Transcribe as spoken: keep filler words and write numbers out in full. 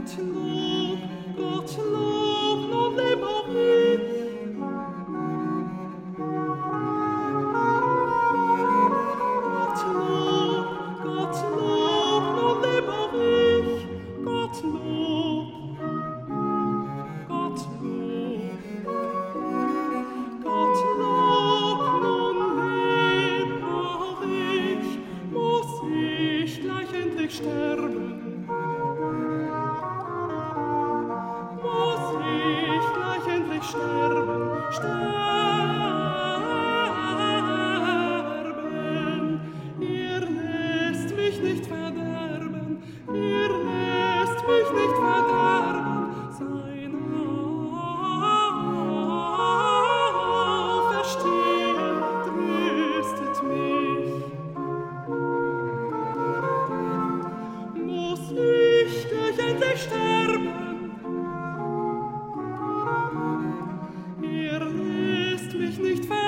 Gottlob, Gottlob, nun leb auch ich. Gottlob, Gottlob, nun leb auch ich. Gottlob, Gottlob, Gottlob, nun leb auch ich. Muss ich gleich endlich sterben? Muss ich gleich endlich sterben? Sterben. Ihr lässt mich nicht verderben, ihr lässt mich nicht verderben. Sein Auferstehen tröstet mich. Muss ich gleich endlich sterben? Ihr lässt mich nicht verderben.